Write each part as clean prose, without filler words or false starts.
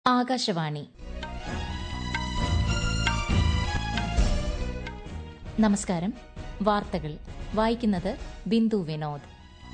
ആകാശവാണി. നമസ്കാരം. വാർത്തകൾ വായിക്കുന്നത് ബിന്ദു വിനോദ്.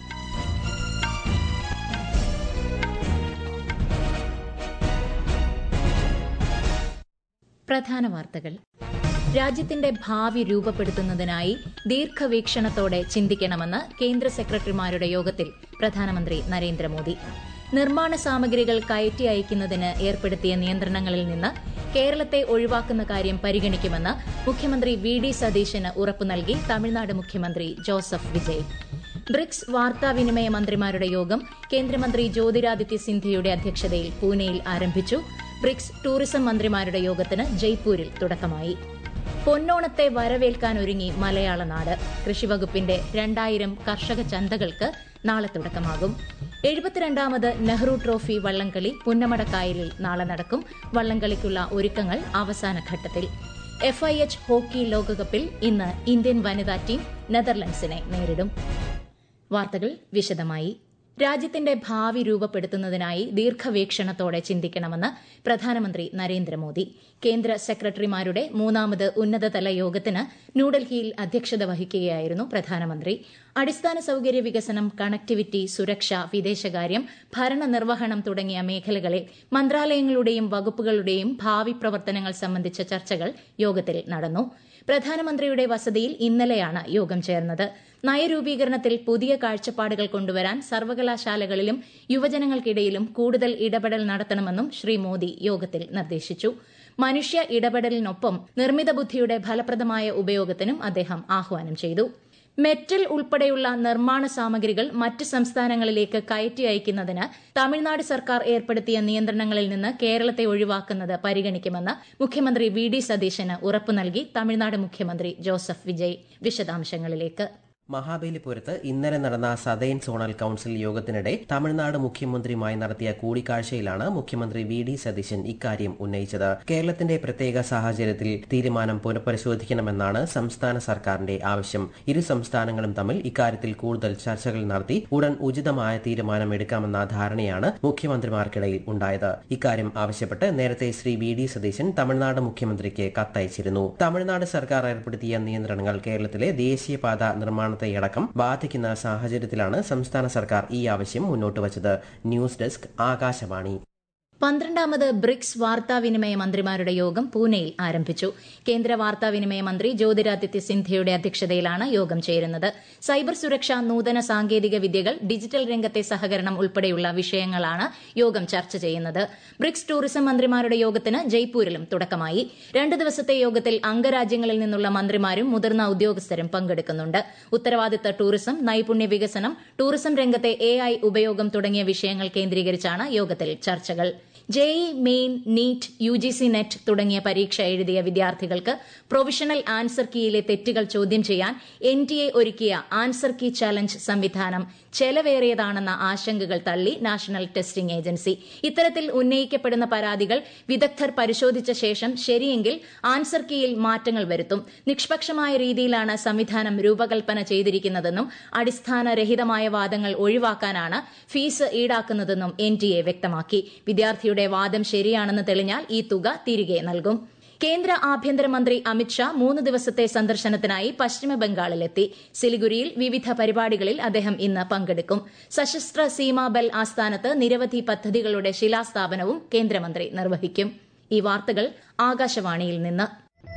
പ്രധാന വാർത്തകൾ. രാജ്യത്തിന്റെ ഭാവി രൂപപ്പെടുത്തുന്നതിനായി ദീർഘവീക്ഷണത്തോടെ ചിന്തിക്കണമെന്ന് കേന്ദ്ര സെക്രട്ടറിമാരുടെ യോഗത്തിൽ പ്രധാനമന്ത്രി നരേന്ദ്രമോദി. നിർമ്മാണ സാമഗ്രികൾ കയറ്റി അയക്കുന്നതിന് ഏർപ്പെടുത്തിയ നിയന്ത്രണങ്ങളിൽ നിന്ന് കേരളത്തെ ഒഴിവാക്കുന്ന കാര്യം പരിഗണിക്കുമെന്ന് മുഖ്യമന്ത്രി വി.ഡി. സതീശന് ഉറപ്പു നൽകി തമിഴ്നാട് മുഖ്യമന്ത്രി ജോസഫ് വിജയ്. ബ്രിക്സ് വാർത്താവിനിമയ മന്ത്രിമാരുടെ യോഗം കേന്ദ്രമന്ത്രി ജ്യോതിരാദിത്യ സിന്ധ്യയുടെ അധ്യക്ഷതയിൽ പൂനെയിൽ ആരംഭിച്ചു. ബ്രിക്സ് ടൂറിസം മന്ത്രിമാരുടെ യോഗത്തിന് ജയ്പൂരിൽ തുടക്കമായി. പൊന്നോണത്തെ വരവേൽക്കാനൊരുങ്ങി മലയാള നാട്. കൃഷിവകുപ്പിന്റെ 2000 കർഷക ചന്തകൾക്ക് നാളെ തുടക്കമാകും. 72ാമത് നെഹ്റു ട്രോഫി വള്ളംകളി പുന്നമടക്കായലിൽ നാളെ നടക്കും. വള്ളംകളിക്കുള്ള ഒരുക്കങ്ങൾ അവസാന ഘട്ടത്തിൽ. FIH ഹോക്കി ലോകകപ്പിൽ ഇന്ന് ഇന്ത്യൻ വനിതാ ടീം നെതർലൻഡ്സിനെ നേരിടും. വാർത്തകൾ വിശദമായി. രാജ്യത്തിന്റെ ഭാവി രൂപപ്പെടുത്തുന്നതിനായി ദീർഘവീക്ഷണത്തോടെ ചിന്തിക്കണമെന്ന് പ്രധാനമന്ത്രി നരേന്ദ്രമോദി. കേന്ദ്ര സെക്രട്ടറിമാരുടെ 3ാമത് ഉന്നതതല യോഗത്തിന് ന്യൂഡൽഹിയിൽ അധ്യക്ഷത വഹിക്കുകയായിരുന്നു പ്രധാനമന്ത്രി. അടിസ്ഥാന സൌകര്യ വികസനം, കണക്ടിവിറ്റി, സുരക്ഷ, വിദേശകാര്യം, ഭരണനിർവഹണം തുടങ്ങിയ മേഖലകളിൽ മന്ത്രാലയങ്ങളുടെയും വകുപ്പുകളുടെയും ഭാവി പ്രവർത്തനങ്ങൾ സംബന്ധിച്ച ചർച്ചകൾ യോഗത്തിൽ നടന്നു. പ്രധാനമന്ത്രിയുടെ വസതിയിൽ ഇന്നലെയാണ് യോഗം ചേർന്നത്. നയരൂപീകരണത്തിൽ പുതിയ കാഴ്ചപ്പാടുകൾ കൊണ്ടുവരാൻ സർവകലാശാലകളിലും യുവജനങ്ങൾക്കിടയിലും കൂടുതൽ ഇടപെടൽ നടത്തണമെന്നും ശ്രീ മോദി യോഗത്തിൽ നിർദ്ദേശിച്ചു. മനുഷ്യ ഇടപെടലിനൊപ്പം നിർമ്മിത ബുദ്ധിയുടെ ഫലപ്രദമായ ഉപയോഗത്തിനും അദ്ദേഹം ആഹ്വാനം ചെയ്തു. മെറ്റൽ ഉൾപ്പെടെയുള്ള നിർമ്മാണ സാമഗ്രികൾ മറ്റ് സംസ്ഥാനങ്ങളിലേക്ക് കയറ്റി അയക്കുന്നതിന് തമിഴ്നാട് സർക്കാർ ഏർപ്പെടുത്തിയ നിയന്ത്രണങ്ങളിൽ നിന്ന് കേരളത്തെ ഒഴിവാക്കുന്നത് പരിഗണിക്കുമെന്ന് മുഖ്യമന്ത്രി വി.ഡി. സതീശന് ഉറപ്പു നൽകി തമിഴ്നാട് മുഖ്യമന്ത്രി ജോസഫ് വിജയ്. വിശദാംശങ്ങളിലേക്ക്. മഹാബലിപുരത്ത് ഇന്നലെ നടന്ന സതേൺ സോണൽ കൌൺസിൽ യോഗത്തിനിടെ തമിഴ്നാട് മുഖ്യമന്ത്രിയുമായി നടത്തിയ കൂടിക്കാഴ്ചയിലാണ് മുഖ്യമന്ത്രി വി.ഡി. സതീശൻ ഇക്കാര്യം ഉന്നയിച്ചത്. കേരളത്തിന്റെ പ്രത്യേക സാഹചര്യത്തിൽ തീരുമാനം പുനഃപരിശോധിക്കണമെന്നാണ് സംസ്ഥാന സർക്കാരിന്റെ ആവശ്യം. ഇരു സംസ്ഥാനങ്ങളും തമ്മിൽ ഇക്കാര്യത്തിൽ കൂടുതൽ ചർച്ചകൾ നടത്തി ഉടൻ ഉചിതമായ തീരുമാനം എടുക്കാമെന്ന ധാരണയാണ് മുഖ്യമന്ത്രിമാർക്കിടയിൽ ഉണ്ടായത്. ഇക്കാര്യം ആവശ്യപ്പെട്ട് നേരത്തെ ശ്രീ വി.ഡി. സതീശൻ തമിഴ്നാട് മുഖ്യമന്ത്രിക്ക് കത്തയച്ചിരുന്നു. തമിഴ്നാട് സർക്കാർ ഏർപ്പെടുത്തിയ നിയന്ത്രണങ്ങൾ കേരളത്തിലെ ദേശീയപാത നിർമ്മാണ യടക്കം ബാധിക്കുന്ന സാഹചര്യത്തിലാണ് സംസ്ഥാന സർക്കാർ ഈ ആവശ്യം മുന്നോട്ട് വച്ചത്. News desk, Akashvani. 12ാമത് ബ്രിക്സ് വാർത്താവിനിമയ മന്ത്രിമാരുടെ യോഗം പൂനെയിൽ ആരംഭിച്ചു. കേന്ദ്ര വാർത്താവിനിമയ മന്ത്രി ജ്യോതിരാദിത്യ സിന്ധ്യയുടെ അധ്യക്ഷതയിലാണ് യോഗം ചേരുന്നത്. സൈബർ സുരക്ഷ, നൂതന സാങ്കേതിക വിദ്യകൾ, ഡിജിറ്റൽ രംഗത്തെ സഹകരണം ഉൾപ്പെടെയുള്ള വിഷയങ്ങളാണ് യോഗം ചർച്ച ചെയ്യുന്നത്. ബ്രിക്സ് ടൂറിസം മന്ത്രിമാരുടെ യോഗത്തിന് ജയ്പൂരിലും തുടക്കമായി. 2 ദിവസത്തെ യോഗത്തിൽ അംഗരാജ്യങ്ങളിൽ നിന്നുള്ള മന്ത്രിമാരും മുതിർന്ന ഉദ്യോഗസ്ഥരും പങ്കെടുക്കുന്നുണ്ട്. ഉത്തരവാദിത്ത ടൂറിസം, നൈപുണ്യ വികസനം, ടൂറിസം രംഗത്തെ AI ഉപയോഗം തുടങ്ങിയ വിഷയങ്ങൾ കേന്ദ്രീകരിച്ചാണ് യോഗത്തിൽ ചർച്ചകൾ. JEE main, NEET, UGC NET തുടങ്ങിയ പരീക്ഷ എഴുതിയ വിദ്യാർത്ഥികൾക്ക് പ്രൊവിഷണൽ ആൻസർ കീയിലെ തെറ്റുകൾ ചോദ്യം ചെയ്യാൻ NTA ഒരുക്കിയ ആൻസർ കീ ചലഞ്ച് സംവിധാനം ചെലവേറിയതാണെന്ന ആശങ്കകൾ തള്ളി നാഷണൽ ടെസ്റ്റിംഗ് ഏജൻസി. ഇത്തരത്തിൽ ഉന്നയിക്കപ്പെടുന്ന പരാതികൾ വിദഗ്ധർ പരിശോധിച്ച ശേഷം ശരിയെങ്കിൽ ആൻസർ കീയിൽ മാറ്റങ്ങൾ വരുത്തും. നിഷ്പക്ഷമായ രീതിയിലാണ് സംവിധാനം രൂപകൽപ്പന ചെയ്തിരിക്കുന്നതെന്നും അടിസ്ഥാനരഹിതമായ വാദങ്ങൾ ഒഴിവാക്കാനാണ് ഫീസ് ഈടാക്കുന്നതെന്നും NTA വ്യക്തമാക്കി. വിദ്യാർത്ഥിയുടെ വാദം ശരിയാണെന്ന് തെളിഞ്ഞാൽ ഈ തുക തിരികെ നൽകും. കേന്ദ്ര ആഭ്യന്തരമന്ത്രി അമിത്ഷാ 3 ദിവസത്തെ സന്ദർശനത്തിനായി പശ്ചിമബംഗാളിലെത്തി. സിലിഗുരിയിൽ വിവിധ പരിപാടികളിൽ അദ്ദേഹം ഇന്ന് പങ്കെടുക്കും. സശസ്ത്ര സീമാബൽ ആസ്ഥാനത്ത് നിരവധി പദ്ധതികളുടെ ശിലാസ്ഥാപനവും കേന്ദ്രമന്ത്രി നിർവഹിക്കും. ഈ വാർത്തകൾ ആകാശവാണിയിൽ നിന്ന്.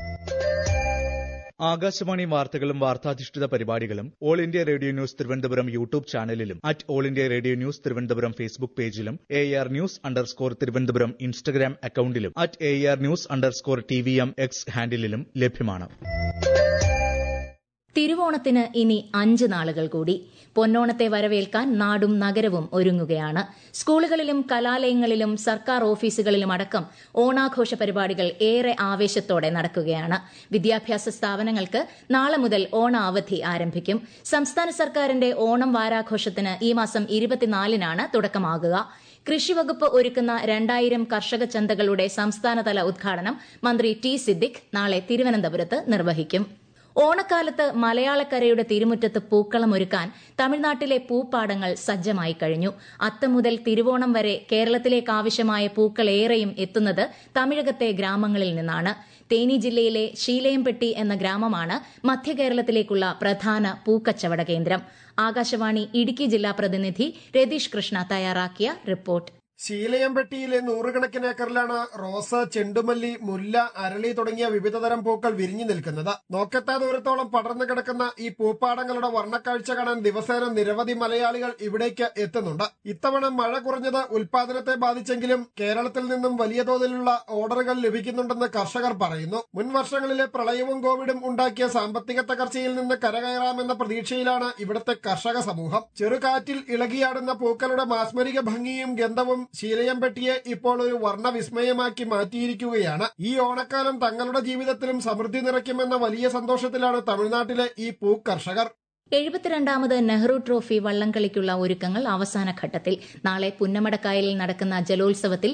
ആകാശവാണി വാർത്തകളും വാർത്താധിഷ്ഠിത പരിപാടികളും All India Radio news Thiruvananthapuram YouTube ചാനലിലും All India Radio news Thiruvananthapuram Facebook പേജിലും AR News_ തിരുവനന്തപുരം ഇൻസ്റ്റഗ്രാം അക്കൌണ്ടിലും AR News_TVM X ഹാൻഡിലും ലഭ്യമാണ്. തിരുവോണത്തിന് ഇനി 5 നാളുകൾ കൂടി. പൊന്നോണത്തെ വരവേൽക്കാൻ നാടും നഗരവും ഒരുങ്ങുകയാണ്. സ്കൂളുകളിലും കലാലയങ്ങളിലും സർക്കാർ ഓഫീസുകളിലുമടക്കം ഓണാഘോഷ പരിപാടികൾ ഏറെ ആവേശത്തോടെ നടക്കുകയാണ്. വിദ്യാഭ്യാസ സ്ഥാപനങ്ങൾക്ക് നാളെ മുതൽ ഓണ അവധി ആരംഭിക്കും. സംസ്ഥാന സർക്കാരിന്റെ ഓണം വാരാഘോഷത്തിന് ഈ മാസം 24-നാണ് തുടക്കമാകുക. കൃഷിവകുപ്പ് ഒരുക്കുന്ന 2000 കർഷക ചന്തകളുടെ സംസ്ഥാനതല ഉദ്ഘാടനം മന്ത്രി T. സിദ്ദിഖ് നാളെ തിരുവനന്തപുരത്ത് നിർവഹിക്കും. ഓണക്കാലത്ത് മലയാളക്കരയുടെ തിരുമുറ്റത്ത് പൂക്കളമൊരുക്കാൻ തമിഴ്നാട്ടിലെ പൂപ്പാടങ്ങൾ സജ്ജമായി കഴിഞ്ഞു. അത്തം മുതൽ തിരുവോണം വരെ കേരളത്തിലേക്കാവശ്യമായ പൂക്കളേറെയും എത്തുന്നത് തമിഴകത്തെ ഗ്രാമങ്ങളിൽ നിന്നാണ്. തേനി ജില്ലയിലെ ശീലയംപെട്ടി എന്ന ഗ്രാമമാണ് മധ്യകേരളത്തിലേക്കുള്ള പ്രധാന പൂക്കച്ചവട കേന്ദ്രം. ആകാശവാണി ഇടുക്കി ജില്ലാ പ്രതിനിധി രതീഷ് കൃഷ്ണ തയ്യാറാക്കിയ റിപ്പോർട്ട്. ശീലയംപെട്ടിയിലെ 100 ഏക്കറിലാണ് റോസ്, ചെണ്ടുമല്ലി, മുല്ല, അരളി തുടങ്ങിയ വിവിധതരം പൂക്കൾ വിരിഞ്ഞു നിൽക്കുന്നത്. നോക്കെത്താ ദൂരത്തോളം പടർന്നു കിടക്കുന്ന ഈ പൂപ്പാടങ്ങളുടെ വർണ്ണക്കാഴ്ച കാണാൻ ദിവസേന നിരവധി മലയാളികൾ ഇവിടേക്ക് എത്തുന്നുണ്ട്. ഇത്തവണ മഴ കുറഞ്ഞത് ഉൽപാദനത്തെ ബാധിച്ചെങ്കിലും കേരളത്തിൽ നിന്നും വലിയ തോതിലുള്ള ഓർഡറുകൾ ലഭിക്കുന്നുണ്ടെന്ന് കർഷകർ പറയുന്നു. മുൻ വർഷങ്ങളിലെ പ്രളയവും കോവിഡും ഉണ്ടാക്കിയ സാമ്പത്തിക തകർച്ചയിൽ നിന്ന് കരകയറാമെന്ന പ്രതീക്ഷയിലാണ് ഇവിടുത്തെ കർഷക സമൂഹം. ചെറുകാറ്റിൽ ഇളകിയാടുന്ന പൂക്കളുടെ മാസ്മരിക ഭംഗിയും ഗന്ധവും ശീലയംപെട്ടിയെ ഇപ്പോൾ ഒരു വർണ്ണവിസ്മയമാക്കി മാറ്റിയിരിക്കുകയാണ്. ഈ ഓണക്കാലം തങ്ങളുടെ ജീവിതത്തിലും സമൃദ്ധി നിറയ്ക്കുമെന്ന വലിയ സന്തോഷത്തിലാണ് തമിഴ്നാട്ടിലെ ഈ പൂക്കർഷകർ. 72ാമത് നെഹ്റു ട്രോഫി വള്ളംകളിക്കുള്ള ഒരുക്കങ്ങൾ അവസാന ഘട്ടത്തിൽ. നാളെ പുന്നമടക്കായലിൽ നടക്കുന്ന ജലോത്സവത്തിൽ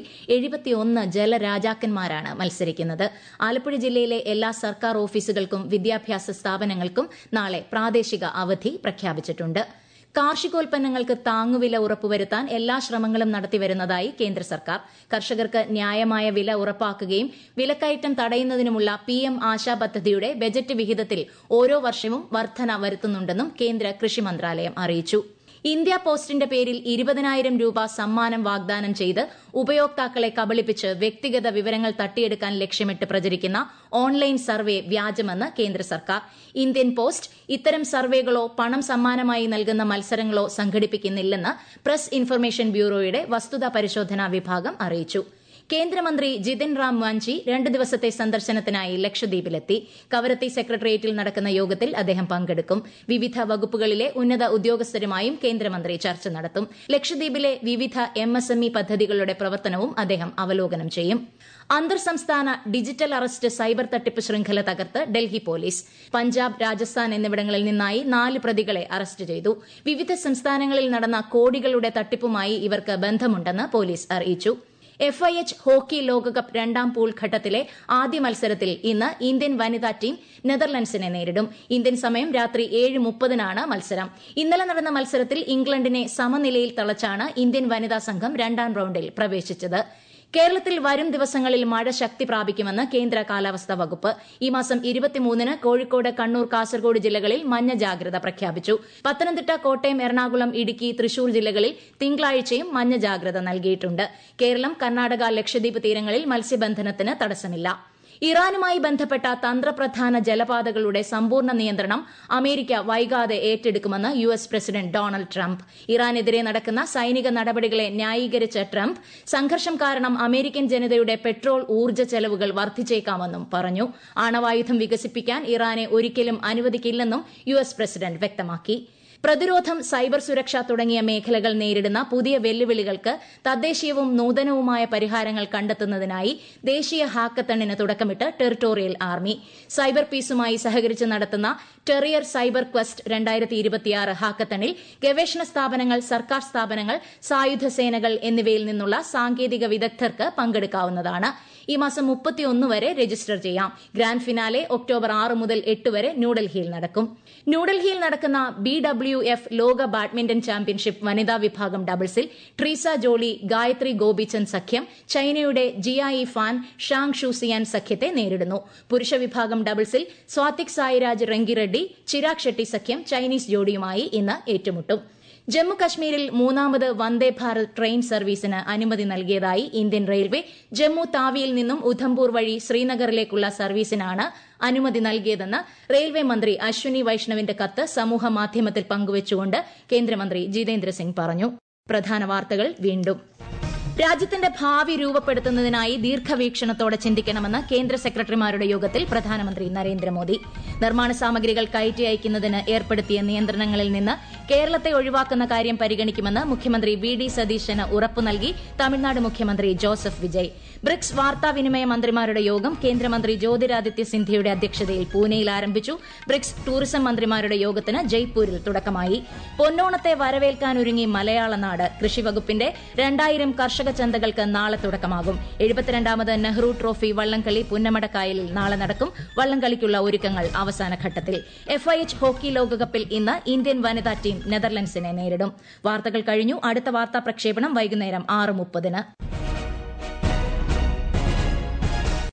71 ജലരാജാക്കന്മാരാണ് മത്സരിക്കുന്നത്. ആലപ്പുഴ ജില്ലയിലെ എല്ലാ സർക്കാർ ഓഫീസുകൾക്കും വിദ്യാഭ്യാസ സ്ഥാപനങ്ങൾക്കും നാളെ പ്രാദേശിക അവധി പ്രഖ്യാപിച്ചിട്ടുണ്ട്. കാർഷികോൽപ്പന്നങ്ങൾക്ക് താങ്ങുവില ഉറപ്പുവരുത്താൻ എല്ലാ ശ്രമങ്ങളും നടത്തിവരുന്നതായി കേന്ദ്ര സർക്കാർ. കർഷകർക്ക് ന്യായമായ വില ഉറപ്പാക്കുകയും വിലക്കയറ്റം തടയുന്നതിനുമുള്ള PM ആശാ പദ്ധതിയുടെ ബജറ്റ് വിഹിതത്തിൽ ഓരോ വർഷവും വർധന വരുത്തുന്നുണ്ടെന്നും കേന്ദ്ര കൃഷി മന്ത്രാലയം അറിയിച്ചു. ഇന്ത്യ പോസ്റ്റിന്റെ പേരിൽ 20,000 രൂപ സമ്മാനം വാഗ്ദാനം ചെയ്ത് ഉപയോക്താക്കളെ കബളിപ്പിച്ച് വ്യക്തിഗത വിവരങ്ങൾ തട്ടിയെടുക്കാൻ ലക്ഷ്യമിട്ട് പ്രചരിക്കുന്ന ഓൺലൈൻ സർവേ വ്യാജമെന്ന് കേന്ദ്ര സർക്കാർ. ഇന്ത്യൻ പോസ്റ്റ് ഇത്തരം സർവേകളോ പണം സമ്മാനമായി നൽകുന്ന മത്സരങ്ങളോ സംഘടിപ്പിക്കുന്നില്ലെന്ന് പ്രസ് ഇൻഫർമേഷൻ ബ്യൂറോയുടെ വസ്തുതാ പരിശോധനാ വിഭാഗം അറിയിച്ചു. കേന്ദ്രമന്ത്രി ജിതിൻ റാം വാഞ്ചി 2 ദിവസത്തെ സന്ദർശനത്തിനായി ലക്ഷദ്വീപിലെത്തി. കവരത്തി സെക്രട്ടേറിയറ്റിൽ നടക്കുന്ന യോഗത്തിൽ അദ്ദേഹം പങ്കെടുക്കും. വിവിധ വകുപ്പുകളിലെ ഉന്നത ഉദ്യോഗസ്ഥരുമായും കേന്ദ്രമന്ത്രി ചർച്ച നടത്തും. ലക്ഷദ്വീപിലെ വിവിധ MSME പദ്ധതികളുടെ പ്രവർത്തനവും അദ്ദേഹം അവലോകനം ചെയ്യും. അന്തർ സംസ്ഥാന ഡിജിറ്റൽ അറസ്റ്റ് സൈബർ തട്ടിപ്പ് ശൃംഖല തകർത്ത് ഡൽഹി പോലീസ്. പഞ്ചാബ്, രാജസ്ഥാൻ എന്നിവിടങ്ങളിൽ നിന്നായി 4 പ്രതികളെ അറസ്റ്റ് ചെയ്തു. വിവിധ സംസ്ഥാനങ്ങളിൽ നടന്ന കോടികളുടെ തട്ടിപ്പുമായി ഇവർക്ക് ബന്ധമുണ്ടെന്ന് പോലീസ് അറിയിച്ചു. FIH ഹോക്കി ലോകകപ്പ് 2ാം പൂൾ ഘട്ടത്തിലെ ആദ്യ മത്സരത്തിൽ ഇന്ന് ഇന്ത്യൻ വനിതാ ടീം നെതർലൻഡ്സിനെ നേരിടും. ഇന്ത്യൻ സമയം രാത്രി 7:30-നാണ് മത്സരം. ഇന്നലെ നടന്ന മത്സരത്തിൽ ഇംഗ്ലണ്ടിനെ സമനിലയിൽ തളച്ചാണ് ഇന്ത്യൻ വനിതാ സംഘം 2ാം റൌണ്ടിൽ പ്രവേശിച്ചത്. കേരളത്തിൽ വരും ദിവസങ്ങളിൽ മഴ ശക്തി പ്രാപിക്കുമെന്ന് കേന്ദ്ര കാലാവസ്ഥാ വകുപ്പ്. ഈ മാസം 23-ന് കോഴിക്കോട്, കണ്ണൂർ, കാസർഗോഡ് ജില്ലകളിൽ മഞ്ഞ ജാഗ്രത പ്രഖ്യാപിച്ചു. പത്തനംതിട്ട, കോട്ടയം, എറണാകുളം, ഇടുക്കി, തൃശൂർ ജില്ലകളിൽ തിങ്കളാഴ്ചയും മഞ്ഞ ജാഗ്രത നൽകിയിട്ടുണ്ട്. കേരളം, കർണാടക, ലക്ഷദ്വീപ് തീരങ്ങളിൽ മത്സ്യബന്ധനത്തിന് തടസ്സമില്ല. ഇറാനുമായി ബന്ധപ്പെട്ട തന്ത്രപ്രധാന ജലപാതകളുടെ സമ്പൂർണ്ണ നിയന്ത്രണം അമേരിക്ക വൈകാതെ ഏറ്റെടുക്കുമെന്ന് US പ്രസിഡന്റ് ഡൊണാൾഡ് ട്രംപ്. ഇറാനെതിരെ നടക്കുന്ന സൈനിക നടപടികളെ ന്യായീകരിച്ച ട്രംപ് സംഘർഷം കാരണം അമേരിക്കൻ ജനതയുടെ പെട്രോൾ, ഊർജ്ജ ചെലവുകൾ വർദ്ധിച്ചേക്കാമെന്നും പറഞ്ഞു. ആണവായുധം വികസിപ്പിക്കാൻ ഇറാനെ ഒരിക്കലും അനുവദിക്കില്ലെന്നും US പ്രസിഡന്റ് വ്യക്തമാക്കി. പ്രതിരോധം, സൈബർ സുരക്ഷ തുടങ്ങിയ മേഖലകൾ നേരിടുന്ന പുതിയ വെല്ലുവിളികൾക്ക് തദ്ദേശീയവും നൂതനവുമായ പരിഹാരങ്ങൾ കണ്ടെത്തുന്നതിനായി ദേശീയ ഹാക്കത്തണിന് തുടക്കമിട്ട് ടെറിട്ടോറിയൽ ആർമി. സൈബർ പീസുമായി സഹകരിച്ച് നടത്തുന്ന ടെറിയർ സൈബർ ക്വസ്റ്റ് 2026 ഹാക്കത്തണിൽ ഗവേഷണ സ്ഥാപനങ്ങൾ, സർക്കാർ സ്ഥാപനങ്ങൾ, സായുധ സേനകൾ എന്നിവയിൽ നിന്നുള്ള സാങ്കേതിക വിദഗ്ധർക്ക് പങ്കെടുക്കാവുന്നതാണ്. ഈ മാസം 31 വരെ രജിസ്റ്റർ ചെയ്യാം. ഗ്രാൻഡ് ഫിനാലെ ഒക്ടോബർ 6 മുതൽ 8 വരെ ന്യൂഡൽഹിയിൽ നടക്കും. ന്യൂഡൽഹിയിൽ നടക്കുന്ന BWF ലോക ബാഡ്മിന്റൺ ചാമ്പ്യൻഷിപ്പ് വനിതാ വിഭാഗം ഡബിൾസിൽ ട്രീസ ജോളി, ഗായത്രി ഗോപിചന്ദ് സഖ്യം ചൈനയുടെ ജിയായി ഫാൻ, ഷാങ് ഷൂസിയാൻ സഖ്യത്തെ നേരിടുന്നു. പുരുഷ വിഭാഗം ഡബിൾസിൽ സ്വാതിക് സായിരാജ് റെങ്കിറെഡ്ഡി, ചിരാഗ് ഷെട്ടി സഖ്യം ചൈനീസ് ജോഡിയുമായി ഇന്ന് ഏറ്റുമുട്ടും. ജമ്മു കശ്മീരിൽ 3ാമത് വന്ദേ ഭാരത് ട്രെയിൻ സർവീസിന് അനുമതി നൽകിയതായി ഇന്ത്യൻ റെയിൽവേ. ജമ്മു താവിയിൽ നിന്നും ഉധംപൂർ വഴി ശ്രീനഗറിലേക്കുള്ള സർവീസിനാണ് അനുമതി നൽകിയതെന്ന് റെയിൽവേ മന്ത്രി അശ്വിനി വൈഷ്ണവിന്റെ കത്ത് സമൂഹമാധ്യമത്തിൽ പങ്കുവച്ചുകൊണ്ട് കേന്ദ്രമന്ത്രി ജിതേന്ദ്ര സിംഗ് പറഞ്ഞു. പ്രധാന വാർത്തകൾ വീണ്ടും. രാജ്യത്തിന്റെ ഭാവി രൂപപ്പെടുത്തുന്നതിനായി ദീർഘവീക്ഷണത്തോടെ ചിന്തിക്കണമെന്ന് കേന്ദ്ര സെക്രട്ടറിമാരുടെ യോഗത്തിൽ പ്രധാനമന്ത്രി നരേന്ദ്രമോദി. നിർമ്മാണ സാമഗ്രികൾ കയറ്റി അയക്കുന്നതിന് ഏർപ്പെടുത്തിയ നിയന്ത്രണങ്ങളിൽ നിന്ന് കേരളത്തെ ഒഴിവാക്കുന്ന കാര്യം പരിഗണിക്കുമെന്ന് മുഖ്യമന്ത്രി VD സതീശന് ഉറപ്പു നൽകി തമിഴ്നാട് മുഖ്യമന്ത്രി ജോസഫ് വിജയ്. ബ്രിക്സ് വാർത്താവിനിമയ മന്ത്രിമാരുടെ യോഗം കേന്ദ്രമന്ത്രി ജ്യോതിരാദിത്യ സിന്ധ്യയുടെ അധ്യക്ഷതയിൽ പൂനെയിൽ ആരംഭിച്ചു. ബ്രിക്സ് ടൂറിസം മന്ത്രിമാരുടെ യോഗത്തിന് ജയ്പൂരിൽ തുടക്കമായി. പൊന്നോണത്തെ വരവേൽക്കാനൊരുങ്ങി മലയാള നാട്. കൃഷിവകുപ്പിന്റെ 2000 കർഷക കർഷക ചന്തകൾക്ക് നാളെ തുടക്കമാകും. 72ാമത് നെഹ്റു ട്രോഫി വള്ളംകളി പുന്നമടക്കായലിൽ നാളെ നടക്കും. വള്ളംകളിക്കുള്ള ഒരുക്കങ്ങൾ അവസാന ഘട്ടത്തിൽ. FIH ഹോക്കി ലോകകപ്പിൽ ഇന്ന് ഇന്ത്യൻ വനിതാ ടീം നെതർലൻഡ്സിനെ നേരിടും. വാർത്തകൾ കഴിഞ്ഞു. അടുത്ത വാർത്താ പ്രക്ഷേപണം വൈകുന്നേരം 6:30.